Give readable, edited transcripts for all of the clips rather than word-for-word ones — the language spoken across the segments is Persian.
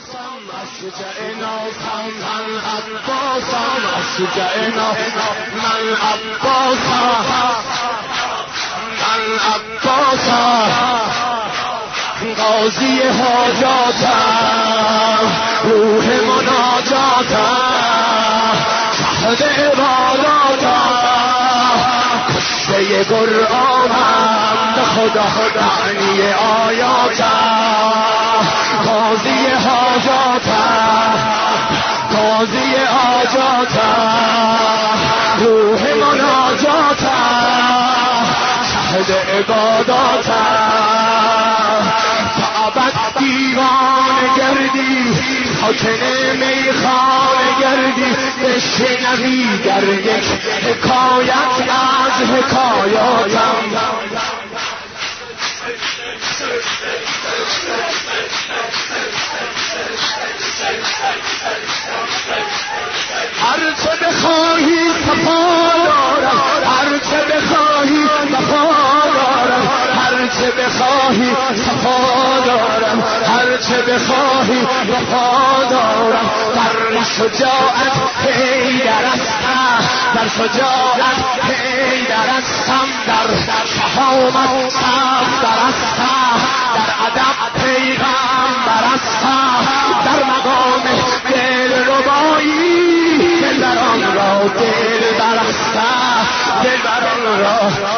اشجعنا من عباسا اشجعنا من عباسا من عباسا قاضی حاجاتم روح مناجاتم شهد عباداتم کشته قرآنم به خدا معنی آیاتم قاضی حاجاتم قاضی حاجاتم روح مناجاتم شهد عباداتم ابد دیوانه گردی ساکن میخانه گردی بشنوی در یک حکایت از حکایاتم هرچه بخواهی صفا دارم هرچه بخواهی وفا دارم هرچه بخواهی صفا دارم هرچه بخواهی وفا دارم در شجاعت حیدر هستم در شجاعت حیدر هستم در شهامت صفدر هستم در ادب پیغمبر هستم در مقام دلربایی دلبران را دلبر هستم دلبران را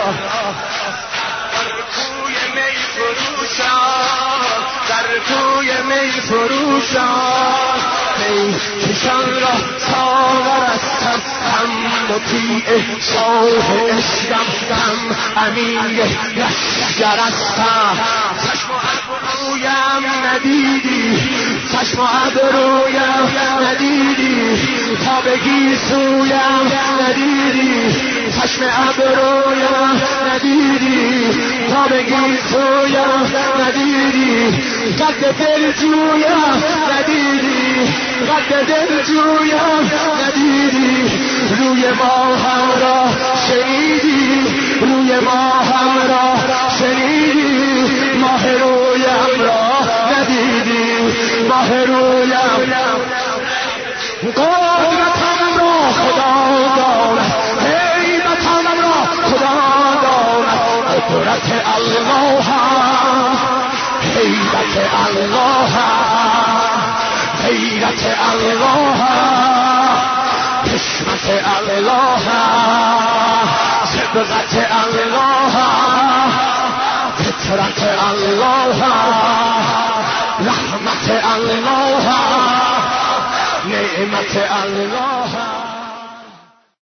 در کوی می فروشان کشان را ساغر هستم هم مطیع شاه عشقم هم امیر لشکر هستم چشم و ابرویم ندیدی چشم و ابرویم ندیدی تا بگی سویم ندیدی چشم ابرویم ندیدی تا بگی سویم ندیدی قد دل جویم ندیدی قد دل جویم ندیدی روی ما هم را شنیدی روی ما هم را شنیدی ماه رویم را ندیدی ماه رویم قدرتم را خدا دارد حیبتم را خدا دارد قدرت الله حیبت الله غیرت الله حشمت الله صبغت الله فطرت الله رحمت الله نعمت الله